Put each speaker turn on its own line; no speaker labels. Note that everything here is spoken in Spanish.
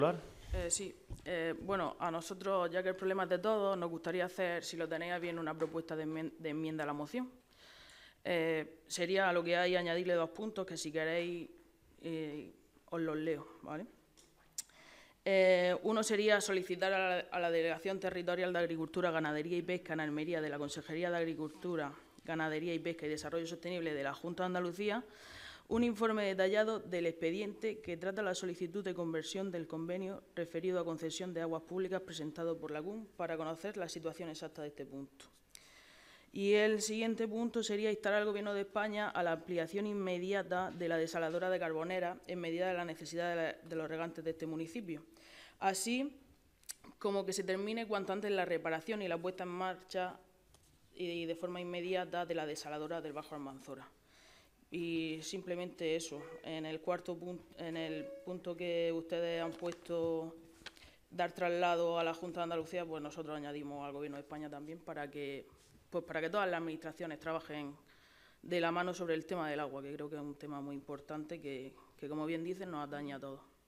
Sí. Bueno, a nosotros, ya que el problema es de todos, nos gustaría hacer, si lo tenéis bien, una propuesta de enmienda a la moción. Sería lo que hay, añadirle 2 puntos, que si queréis os los leo, ¿vale? Uno sería solicitar a la Delegación Territorial de Agricultura, Ganadería y Pesca en Almería de la Consejería de Agricultura, Ganadería y Pesca y Desarrollo Sostenible de la Junta de Andalucía un informe detallado del expediente que trata la solicitud de conversión del convenio referido a concesión de aguas públicas presentado por la CUM para conocer la situación exacta de este punto. Y el siguiente punto sería instar al Gobierno de España a la ampliación inmediata de la desaladora de Carbonera en medida de la necesidad de los regantes de este municipio, así como que se termine cuanto antes la reparación y la puesta en marcha y de forma inmediata de la desaladora del Bajo Almanzora. Y simplemente eso. En el cuarto punto, en el punto que ustedes han puesto dar traslado a la Junta de Andalucía, pues nosotros añadimos al Gobierno de España también para que todas las administraciones trabajen de la mano sobre el tema del agua, que creo que es un tema muy importante que como bien dicen, nos atañe a todos.